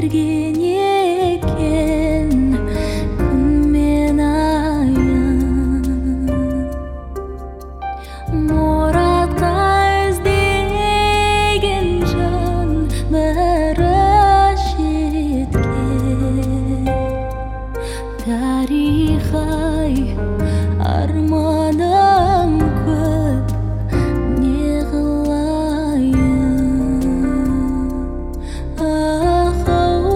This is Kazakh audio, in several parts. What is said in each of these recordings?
берген екен күн мен айын. Мұратқа іздеген жан бәрі жеткен. Тарих-ай, арманым көп, не қылайын. Ах-ау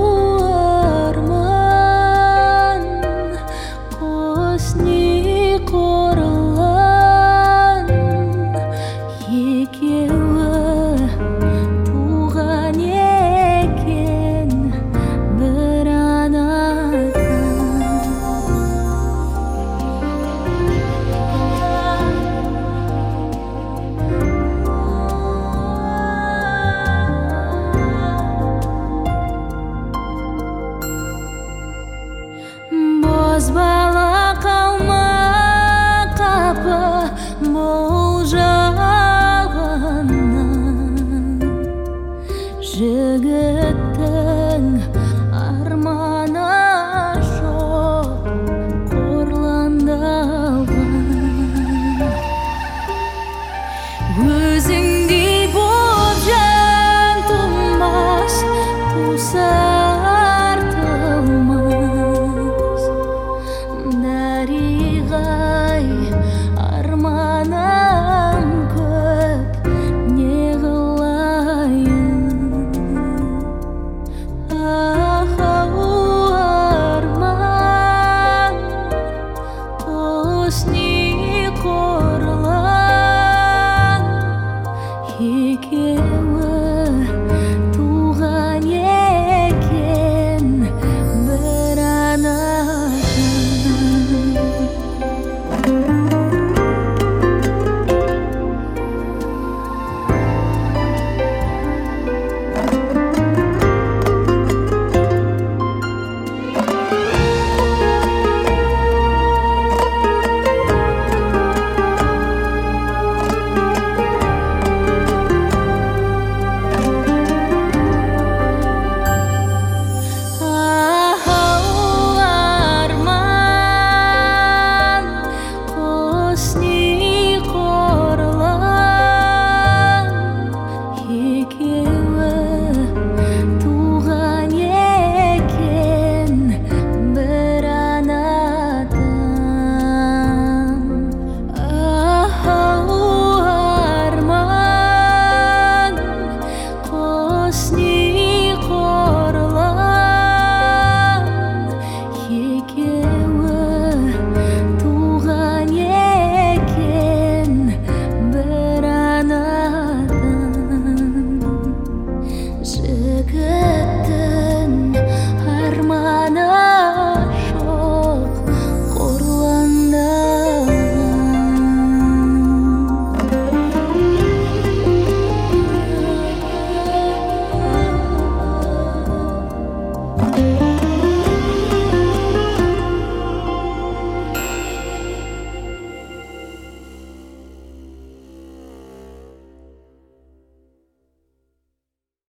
арман, қос не қорлан, екеуі туған екен бір анадан. Бозбала қалма қапы бұл жалғаннан. Жігіттің арманы жоқ, қорландалған. Өзіңдей боп жан тұмас, тусар тылмас. Дариғай, арманым көп, не қылайын. Ах-ау арман, қос не қорлан, екеуі туған екен бір анадан. Снег